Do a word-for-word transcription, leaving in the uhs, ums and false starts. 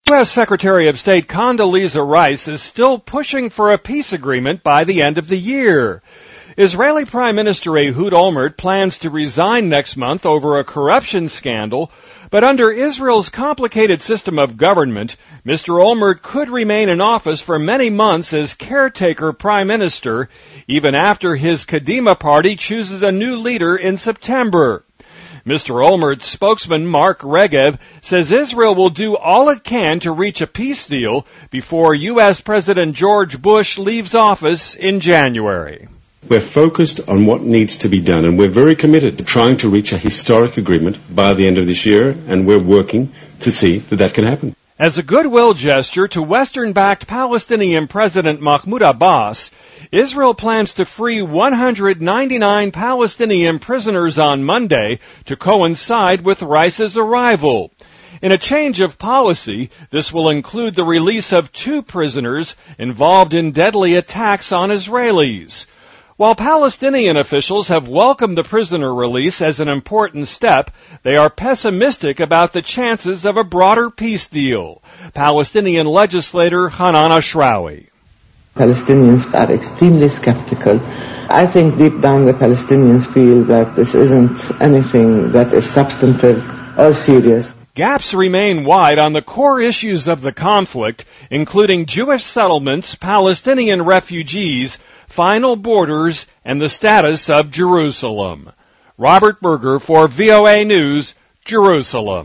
U S Secretary of State Condoleezza Rice is still pushing for a peace agreement by the end of the year. Israeli Prime Minister Ehud Olmert plans to resign next month over a corruption scandal, but under Israel's complicated system of government, Mister Olmert could remain in office for many months as caretaker prime minister, even after his Kadima party chooses a new leader in September. Mister Olmert's spokesman, Mark Regev, says Israel will do all it can to reach a peace deal before U S President George Bush leaves office in January. We're focused on what needs to be done, and we're very committed to trying to reach a historic agreement by the end of this year, and we're working to see that that can happen. As a goodwill gesture to Western-backed Palestinian President Mahmoud Abbas, Israel plans to free one hundred ninety-nine Palestinian prisoners on Monday to coincide with Rice's arrival. In a change of policy, this will include the release of two prisoners involved in deadly attacks on Israelis. While Palestinian officials have welcomed the prisoner release as an important step, they are pessimistic about the chances of a broader peace deal. Palestinian legislator Hanan Ashrawi. Palestinians are extremely skeptical. I think deep down the Palestinians feel that this isn't anything that is substantive or serious. Gaps remain wide on the core issues of the conflict, including Jewish settlements, Palestinian refugees, final borders, and the status of Jerusalem. Robert Berger for V O A News, Jerusalem.